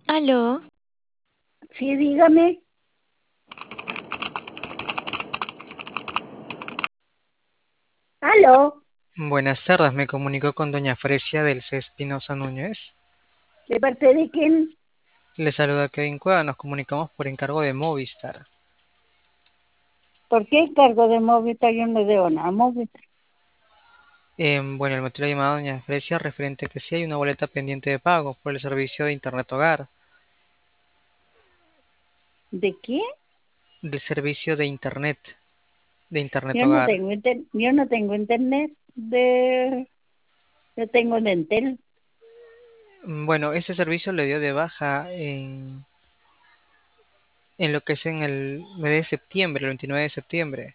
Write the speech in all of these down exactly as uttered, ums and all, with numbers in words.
Aló, Sí, dígame. Aló, Buenas tardes, me comunico con doña Fresia del C Espinosa Núñez. ¿de parte de quién? Le saluda Kevin Cueva, nos comunicamos por encargo de Movistar. ¿Por qué cargo de Movistar? Yo no debo nada. Movistar. Em, bueno, el motivo de la llamada doña Fresia referente a que sí hay una boleta pendiente de pago por el servicio de Internet Hogar, ¿De qué? del servicio de Internet, de Internet Yo no Hogar. tengo inter- yo no tengo internet de yo tengo de Entel. Mm, Bueno, ese servicio le dio de baja en, en lo que es en el mes de septiembre, el veintinueve de septiembre.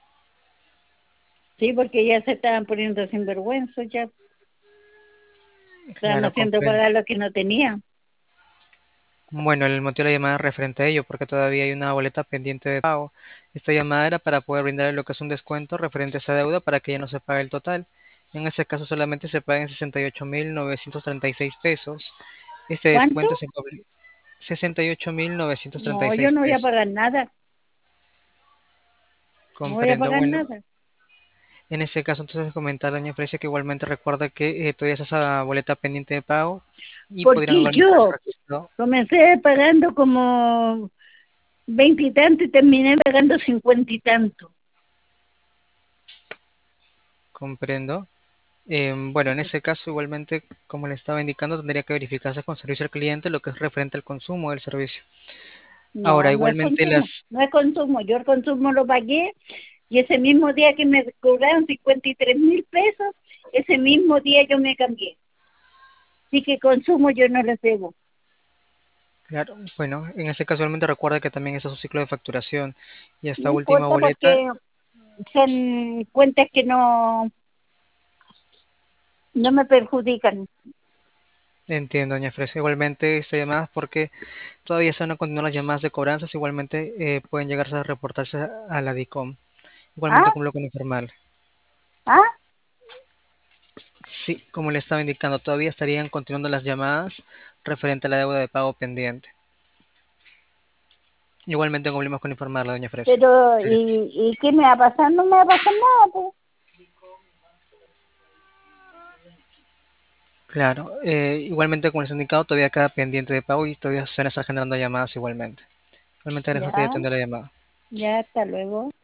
Sí, porque ya se estaban poniendo sinvergüenza, ya estaban Claro, haciendo comprendo. pagar lo que no tenían. Bueno, el motivo de la llamada es referente a ello, porque todavía hay una boleta pendiente de pago. Esta llamada era para poder brindarle lo que es un descuento referente a esa deuda para que ya no se pague el total. En ese caso solamente se paguen sesenta y ocho mil novecientos treinta y seis pesos. Este ¿Cuánto? descuento se cobre sesenta y ocho mil novecientos treinta y No, yo seis no voy a pesos. pagar nada. No voy a Comprendo. pagar Bueno, nada. en ese caso entonces comentar, doña Frecia, que igualmente recuerda que eh, todavía está esa boleta pendiente de pago y podrían Porque igualmente yo registro. comencé pagando como veinte y tanto y terminé pagando cincuenta y tanto. Comprendo. Eh, bueno, en ese caso, igualmente, como le estaba indicando, tendría que verificarse con servicio al cliente lo que es referente al consumo del servicio. Ahora, No, no es igualmente consumo, las, no es consumo. Yo el consumo lo pagué y ese mismo día que me cobraron cincuenta y tres mil pesos, ese mismo día yo me cambié. Así que consumo yo no les debo. claro, bueno, en ese caso, igualmente recuerda que también es su ciclo de facturación y esta No última importa boleta, porque son cuentas que no, no me perjudican. entiendo, doña Fresa, igualmente esta llamada es porque todavía se van a continuar las llamadas de cobranzas, igualmente eh, pueden llegarse a reportarse a la DICOM, igualmente ¿Ah? como lo con informal. ¿Ah? Sí, como le estaba indicando, todavía estarían continuando las llamadas referente a la deuda de pago pendiente. Igualmente cumplimos con informarla, doña Fresia. Pero, ¿y, y qué me va a pasar? No me va a pasar nada, pues. Claro, eh, igualmente como les he indicado, todavía queda pendiente de pago y todavía se van a estar generando llamadas igualmente. Igualmente dejo que Ya, atender la llamada. ya, hasta luego.